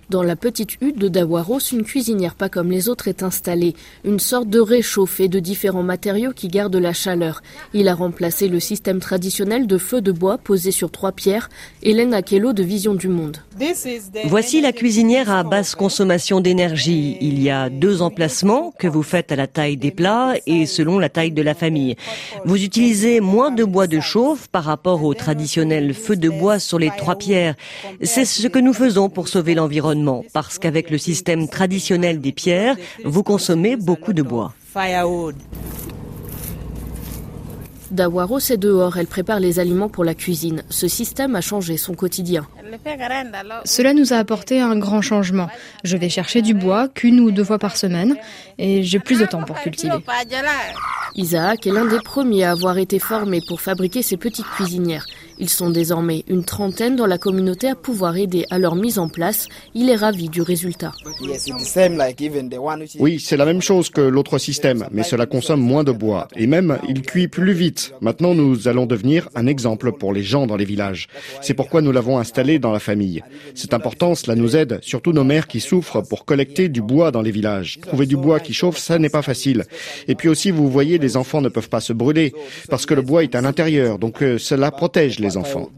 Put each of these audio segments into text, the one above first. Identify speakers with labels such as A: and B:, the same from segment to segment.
A: Dans la petite hutte de Dawaros, une cuisinière pas comme les autres est installée. Une sorte de réchaud fait de différents matériaux qui gardent la chaleur. Il a remplacé le système traditionnel de feu de bois posé sur 3 pierres. Hélène Akello de Vision du Monde.
B: Voici la cuisinière à basse consommation d'énergie. Il y a 2 emplacements que vous faites à la taille des plats et selon la taille de la famille. Vous utilisez moins de bois de chauffe par rapport au traditionnel feu de bois sur les 3 pierres. C'est ce que nous faisons pour sauver l'environnement. Parce qu'avec le système traditionnel des pierres, vous consommez beaucoup de bois.
A: Dawaros est dehors, elle prépare les aliments pour la cuisine. Ce système a changé son quotidien.
C: Cela nous a apporté un grand changement. Je vais chercher du bois qu'1 ou 2 fois par semaine et j'ai plus de temps pour cultiver.
A: Isaac est l'un des premiers à avoir été formé pour fabriquer ces petites cuisinières. Ils sont désormais une trentaine dans la communauté à pouvoir aider à leur mise en place. Il est ravi du résultat.
D: Oui, c'est la même chose que l'autre système, mais cela consomme moins de bois. Et même, il cuit plus vite. Maintenant, nous allons devenir un exemple pour les gens dans les villages. C'est pourquoi nous l'avons installé dans la famille. C'est important, cela nous aide, surtout nos mères qui souffrent pour collecter du bois dans les villages. Trouver du bois qui chauffe, ça n'est pas facile. Et puis aussi, vous voyez, les enfants ne peuvent pas se brûler, parce que le bois est à l'intérieur, donc cela protège les enfants.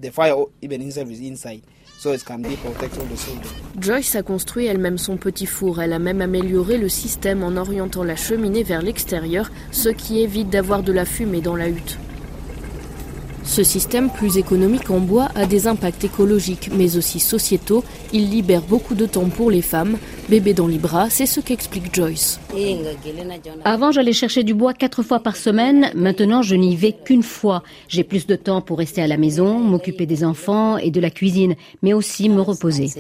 A: Joyce a construit elle-même son petit four. Elle a même amélioré le système en orientant la cheminée vers l'extérieur, ce qui évite d'avoir de la fumée dans la hutte. Ce système plus économique en bois a des impacts écologiques, mais aussi sociétaux. Il libère beaucoup de temps pour les femmes. Bébé dans les bras, c'est ce qu'explique Joyce.
E: Avant, j'allais chercher du bois 4 fois par semaine. Maintenant, je n'y vais qu'1 fois. J'ai plus de temps pour rester à la maison, m'occuper des enfants et de la cuisine, mais aussi me reposer.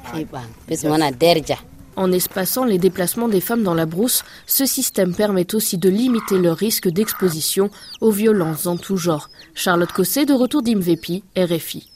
A: En espaçant les déplacements des femmes dans la brousse, ce système permet aussi de limiter leur risque d'exposition aux violences en tout genre. Charlotte Cosset, de retour d'Imvepi, RFI.